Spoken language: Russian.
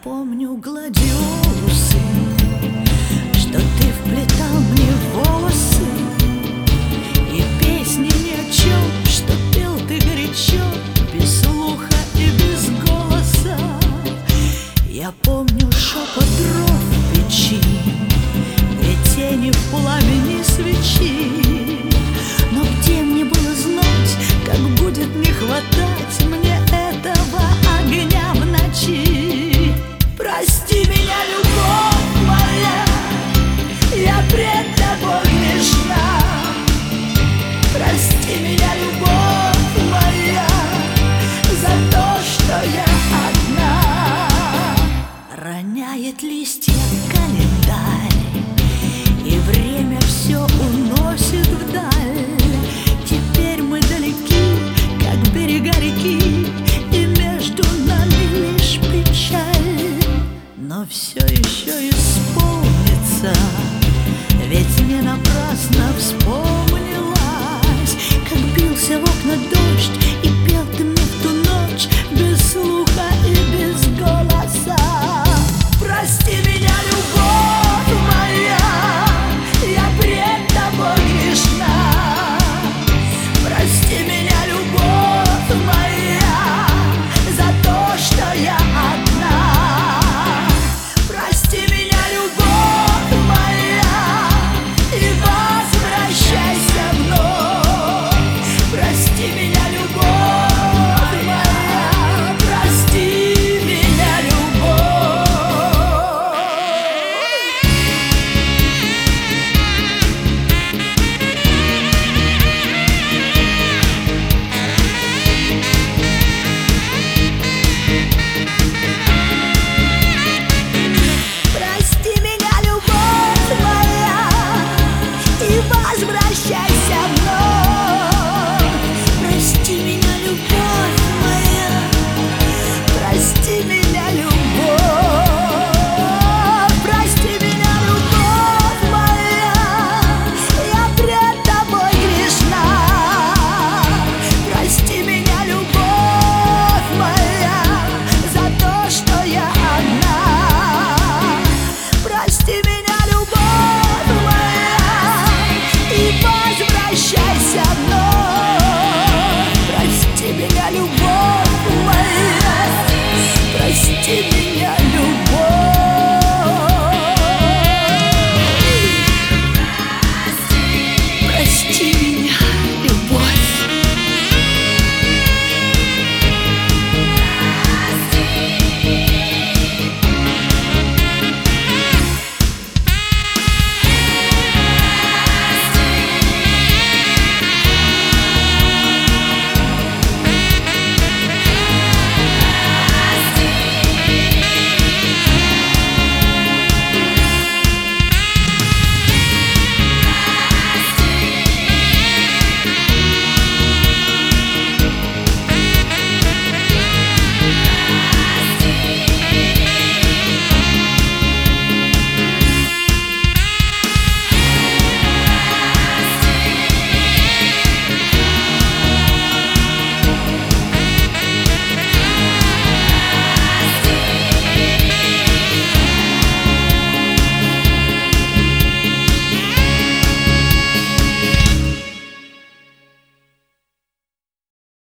помню гладиолусы, что ты вплетал мне в волосы, и песни ни о чем, что пел ты горячо, без слуха и без голоса. Я помню шепот дров в печи, две тени в пламени свечи. Но где мне было знать, как будет не хватать мне этого огня в ночи? Прости меня, любовь моя, я пред тобой грешна. Прости меня, любовь моя, за то, что я одна. Роняет листья календарь, и время все уносит вдаль. Теперь мы далеки, как берега реки, и между нами лишь печаль. Но все еще исполнится, ведь не напрасно вспомнится